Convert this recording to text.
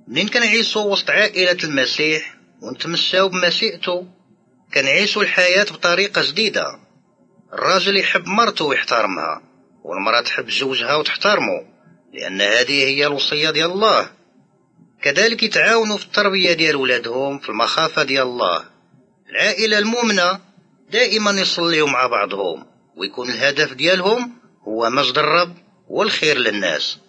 منين كنعيشوا وسط عائلة المسيح ونتمساو بمسيئته، كنعيشوا الحياة بطريقة جديدة. الراجل يحب مرته ويحترمها، والمرأة تحب زوجها وتحترمه، لأن هذه هي الوصية ديال الله. كذلك يتعاونوا في التربية ديال ولادهم في المخافة ديال الله. العائلة المؤمنة دائما يصليوا مع بعضهم، ويكون الهدف ديالهم هو مجد الرب والخير للناس.